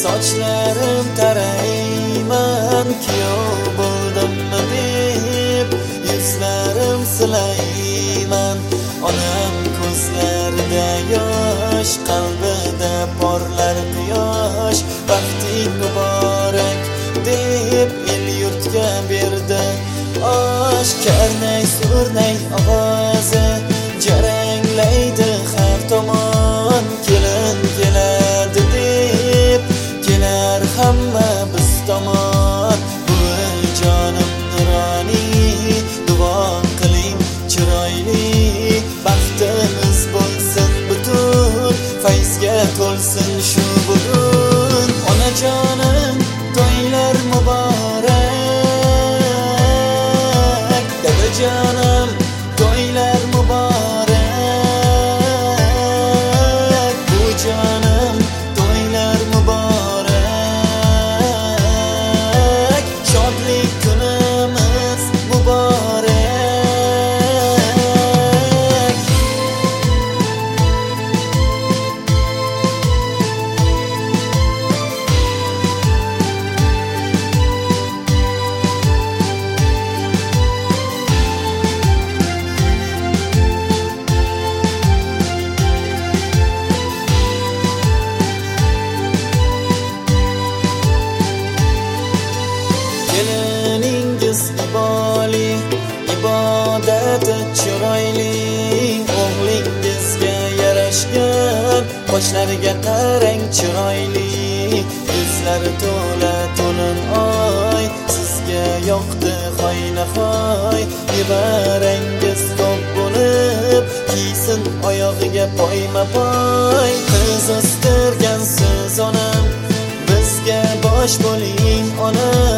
Sochlarim tarayman kuyov bo'ldimmi deb, yuzlarim silayman. Onam ko'zlarida yosh, qalbida porlar quyosh. Baxting muborak deb el yurtga berdi osh. Karnay surnay ovozi jaranglaydi har tomon. Kelin keladi deb kelar hamma biz tomon. Buvijonim nuroniy, duo qiling chiroyli. Baxtimiz bo'lsin butun, fayzga to'lsin shu bugun. Onajonim to'ylar muborak, dadajonim to'ylar muborak, buvijonim to'ylar muborak. Shodlik kunimiz muborak. Keliningiz iboli, ibodati chiroyli. O'g'lingizga yarashgan, qoshlariga qarang chiroyli. Yuzlari to'la to'lin oy, sizga yoqdi hoynahoy. Nevarangiz ko'p bo'lib, kiysin oyog'iga poyma-poy. Qiz o'stirgansiz onam, bizga bosh bo'ling onam.